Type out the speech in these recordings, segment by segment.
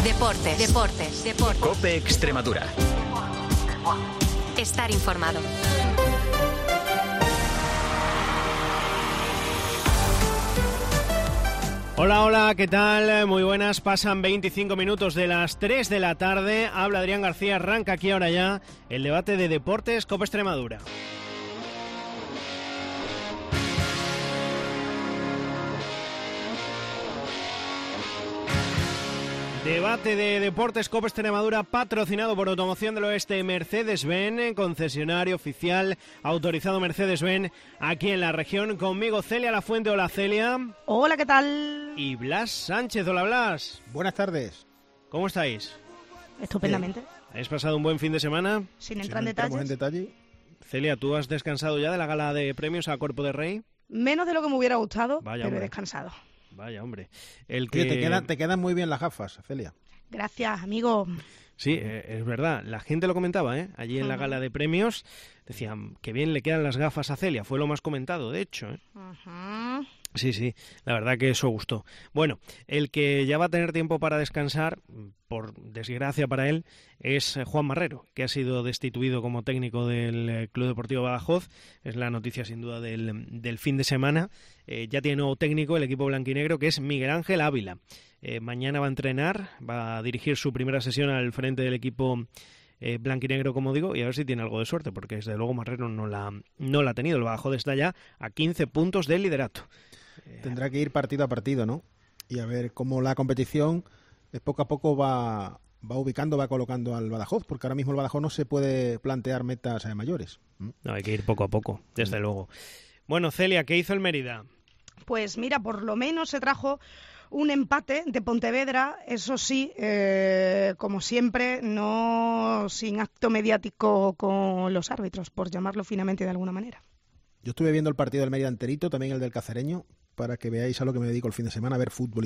Deportes. COPE Extremadura. Estar informado. Hola, ¿qué tal? Muy buenas, pasan 25 minutos de las 3 de la tarde. Habla Adrián García, arranca aquí ahora ya el debate de Deportes COPE Extremadura. Debate de Deportes COPE Extremadura, patrocinado por Automoción del Oeste, Mercedes-Benz, concesionario oficial autorizado Mercedes-Benz aquí en la región. Conmigo Celia Lafuente. Hola, Celia. Hola, ¿qué tal? Y Blas Sánchez. Hola, Blas. Buenas tardes. ¿Cómo estáis? Estupendamente. ¿Habéis pasado un buen fin de semana? Sin entrar en detalle. Celia, ¿tú has descansado ya de la gala de premios a Cuerpo de Rey? Menos de lo que me hubiera gustado, Vaya, pero hombre. he descansado. Vaya, hombre. Oye, te quedan muy bien las gafas, Celia. Gracias, amigo. Sí, es verdad. La gente lo comentaba, ¿eh? Allí en la gala de premios decían que bien le quedan las gafas a Celia. Fue lo más comentado, de hecho, ¿eh? Sí, la verdad que eso gustó. Bueno, el que ya va a tener tiempo para descansar, por desgracia para él, es Juan Marrero, que ha sido destituido como técnico del Club Deportivo Badajoz. Es la noticia sin duda del fin de semana. Ya tiene nuevo técnico el equipo blanquinegro, que es Miguel Ángel Ávila. Mañana va a entrenar, va a dirigir su primera sesión al frente del equipo blanquinegro, como digo, y a ver si tiene algo de suerte, porque desde luego Marrero no la ha tenido. El Badajoz está ya a 15 puntos del liderato. Tendrá que ir partido a partido, ¿no? Y a ver cómo la competición poco a poco va ubicando, va colocando al Badajoz, porque ahora mismo el Badajoz no se puede plantear metas mayores. No, hay que ir poco a poco, desde luego. Bueno, Celia, ¿qué hizo el Mérida? Pues mira, por lo menos se trajo un empate de Pontevedra, eso sí, como siempre, no sin acto mediático con los árbitros, por llamarlo finamente de alguna manera. Yo estuve viendo el partido del Mérida enterito, también el del Cacereño, para que veáis a lo que me dedico el fin de semana, a ver fútbol.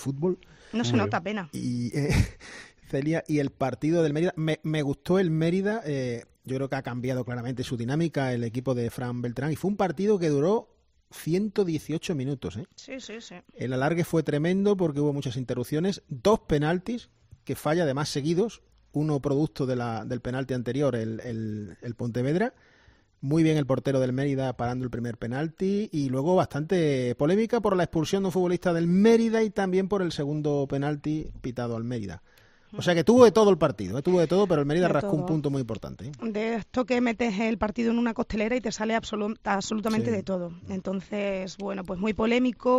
No se nota pena. Y Celia, y el partido del Mérida, me gustó el Mérida, yo creo que ha cambiado claramente su dinámica el equipo de Fran Beltrán, y fue un partido que duró 118 minutos. Sí. El alargue fue tremendo porque hubo muchas interrupciones, 2 penaltis que falla además seguidos, uno producto del penalti anterior, el Pontevedra. Muy bien el portero del Mérida parando el primer penalti, y luego bastante polémica por la expulsión de un futbolista del Mérida y también por el segundo penalti pitado al Mérida. O sea que tuvo de todo el partido, tuvo de todo, pero el Mérida rascó un punto muy importante. De esto que metes el partido en una costelera y te sale absolutamente de todo. Entonces, bueno, pues muy polémico,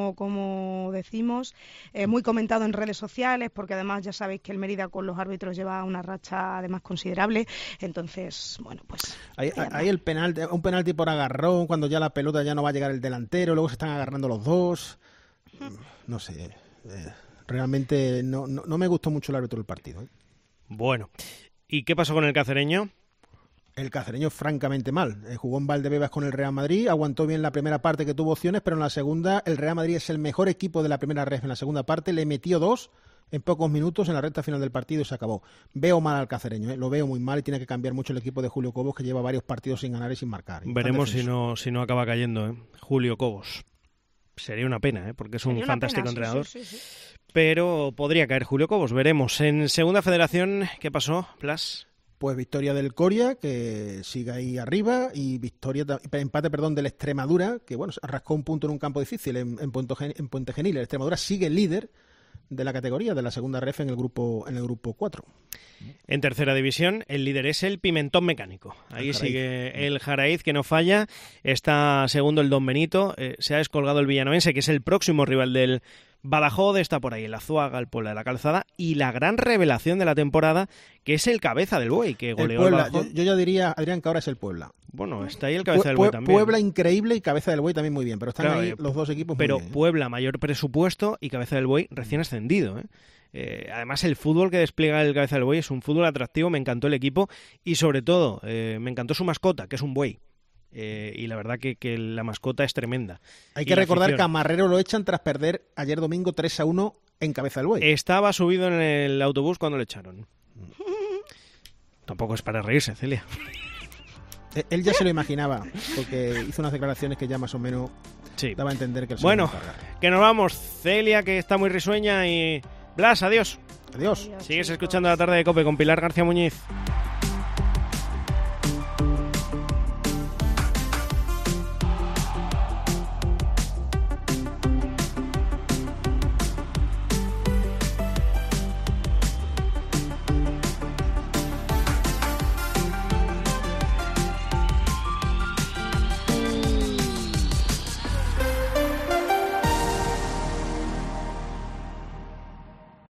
como decimos, muy comentado en redes sociales, porque además ya sabéis que el Mérida con los árbitros lleva una racha además considerable. Entonces, bueno, pues... Hay el penalti, un penalti por agarrón, cuando ya la pelota ya no va a llegar el delantero, luego se están agarrando los dos. No sé... Realmente no me gustó mucho el árbitro del partido. Bueno, ¿y qué pasó con el Cacereño? El Cacereño francamente mal. Jugó en Valdebebas con el Real Madrid, aguantó bien la primera parte que tuvo opciones, pero en la segunda el Real Madrid es el mejor equipo de la primera ref. En la segunda parte le metió 2 en pocos minutos en la recta final del partido y se acabó. Veo mal al Cacereño, lo veo muy mal, y tiene que cambiar mucho el equipo de Julio Cobos, que lleva varios partidos sin ganar y sin marcar. Veremos si no acaba cayendo, Julio Cobos. Sería una pena, porque es un fantástico entrenador. Sí. Pero podría caer Julio Cobos, veremos. En Segunda Federación, ¿qué pasó, Blas? Pues victoria del Coria, que sigue ahí arriba, y empate del Extremadura, que bueno, rascó un punto en un campo difícil en Puente Genil. El Extremadura sigue líder de la categoría de la segunda ref en el grupo 4. En tercera división, el líder es el Pimentón Mecánico. Ahí sigue el Jaraiz, que no falla. Está segundo el Don Benito. Se ha descolgado el Villanovense, que es el próximo rival del Badajoz. Está por ahí el Azuaga, el Puebla de la Calzada, y la gran revelación de la temporada, que es el Cabeza del Buey, que goleó el Badajoz. Yo ya diría, Adrián, que ahora es el Puebla. Bueno, está ahí el Cabeza del Buey también. Puebla increíble y Cabeza del Buey también muy bien, pero están ahí los dos equipos muy bien. Pero Puebla, mayor presupuesto, y Cabeza del Buey recién ascendido, además el fútbol que despliega el Cabeza del Buey es un fútbol atractivo. Me encantó el equipo y sobre todo me encantó su mascota, que es un buey. Y la verdad que la mascota es tremenda. Hay que recordar que a Marrero lo echan tras perder ayer domingo 3-1 en Cabeza del Buey. Estaba subido en el autobús cuando le echaron. Tampoco es para reírse, Celia. Él ya se lo imaginaba, porque hizo unas declaraciones que ya más o menos daba a entender que el bueno, que nos vamos. Celia, que está muy risueña, y Blas, adiós. Adiós. Sigues escuchando La Tarde de COPE con Pilar García Muñiz.